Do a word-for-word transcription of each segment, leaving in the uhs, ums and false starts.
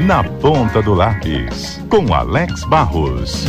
Na Ponta do Lápis, com Alex Barros.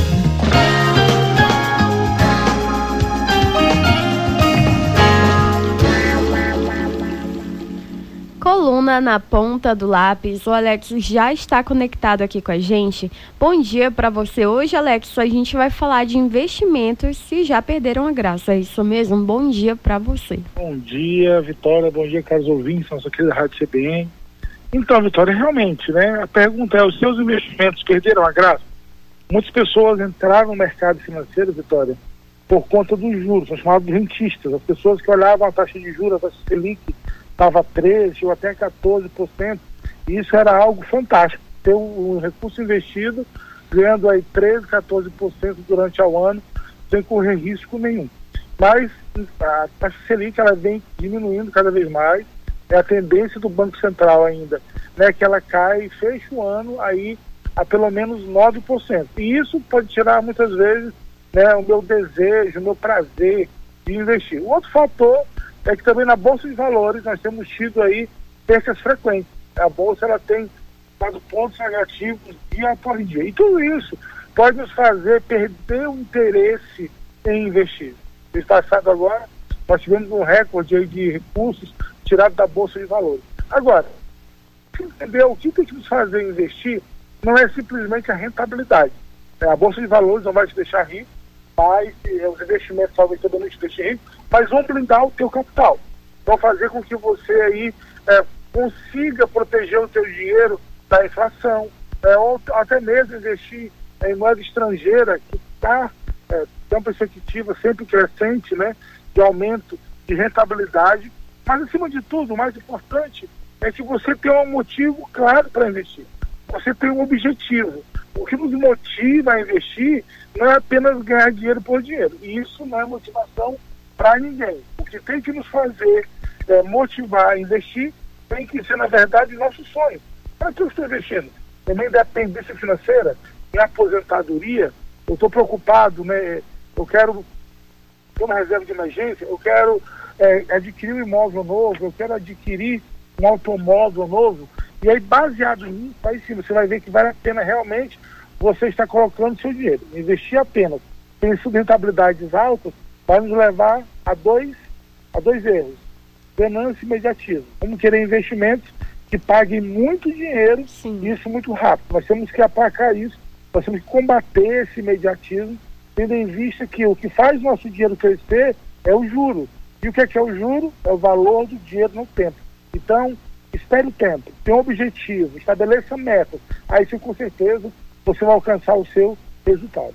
Coluna Na Ponta do Lápis, o Alex já está conectado aqui com a gente. Bom dia para você. Hoje, Alex, a gente vai falar de investimentos se já perderam a graça. É isso mesmo? Bom dia para você. Bom dia, Vitória. Bom dia, caros ouvintes, nossa querida Rádio C B N. Então, Vitória, realmente, né? A pergunta é, os seus investimentos perderam a graça? Muitas pessoas entraram no mercado financeiro, Vitória, por conta dos juros, são chamados de rentistas. As pessoas que olhavam a taxa de juros, a taxa Selic, estava treze por cento ou até quatorze por cento, e isso era algo fantástico, ter o, o recurso investido ganhando aí treze, quatorze por cento durante o ano, sem correr risco nenhum. Mas a taxa Selic, ela vem diminuindo cada vez mais, é a tendência do Banco Central ainda, né, que ela cai e fecha o ano aí a pelo menos nove por cento. E isso pode tirar muitas vezes, né, o meu desejo, o meu prazer de investir. O outro fator é que também na Bolsa de Valores nós temos tido aí percas frequentes. A Bolsa, ela tem dado pontos negativos dia após dia. E tudo isso pode nos fazer perder o interesse em investir. No passado agora, nós tivemos um recorde aí de recursos tirados da Bolsa de Valores. Agora, entender o que tem que nos fazer investir não é simplesmente a rentabilidade. A Bolsa de Valores não vai te deixar rico, mas os investimentos talvez também não te deixem rico, mas vão blindar o teu capital. Vão fazer com que você aí é, consiga proteger o teu dinheiro da inflação, é, ou até mesmo investir em moeda estrangeira que está é, tem uma perspectiva sempre crescente, né, de aumento de rentabilidade. Mas, acima de tudo, o mais importante é que você tenha um motivo claro para investir. Você tem um objetivo. O que nos motiva a investir não é apenas ganhar dinheiro por dinheiro. E isso não é motivação para ninguém. O que tem que nos fazer é, motivar a investir tem que ser, na verdade, nosso sonho. Para que eu estou investindo? Na minha independência financeira, minha aposentadoria, eu estou preocupado, né? Eu quero ter uma reserva de emergência, eu quero é, adquirir um imóvel novo, eu quero adquirir um automóvel novo. E aí, baseado nisso, aí sim, você vai ver que vale a pena realmente você estar colocando seu dinheiro. Investir apenas em rentabilidades altas vai nos levar a dois, a dois erros. Ganância e imediatismo. Vamos querer investimentos que paguem muito dinheiro, sim, e isso muito rápido. Nós temos que aplacar isso, nós temos que combater esse imediatismo, tendo em vista que o que faz nosso dinheiro crescer é o juro. E o que é, que é o juro? É o valor do dinheiro no tempo. Então, espere o tempo, tenha um objetivo, estabeleça metas. Aí sim, com certeza, você vai alcançar o seu resultado.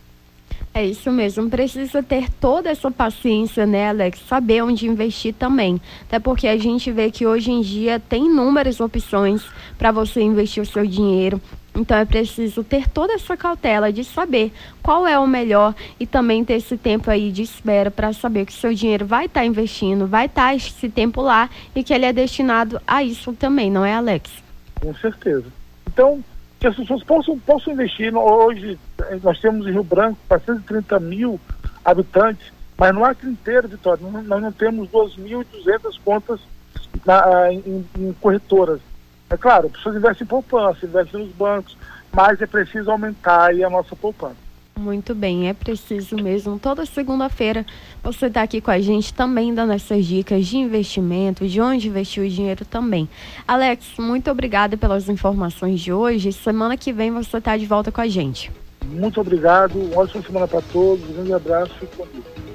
É isso mesmo, precisa ter toda essa paciência, né, Alex? Saber onde investir também. Até porque a gente vê que hoje em dia tem inúmeras opções para você investir o seu dinheiro. Então é preciso ter toda essa cautela de saber qual é o melhor e também ter esse tempo aí de espera para saber que o seu dinheiro vai estar tá investindo, vai estar tá esse tempo lá e que ele é destinado a isso também, não é, Alex? Com certeza. Então, que as pessoas possam, possam investir. Hoje nós temos em Rio Branco quatrocentos e trinta mil habitantes, mas no Acre inteiro, Vitória, nós não temos duas mil e duzentas contas na, em, em corretoras. É claro, as pessoas investem em poupança, investem nos bancos, mas é preciso aumentar aí a nossa poupança. Muito bem, é preciso mesmo. Toda segunda-feira você está aqui com a gente também dando essas dicas de investimento, de onde investir o dinheiro também. Alex, muito obrigada pelas informações de hoje. Semana que vem você está de volta com a gente. Muito obrigado, uma ótima semana para todos, um grande abraço e fique com Deus.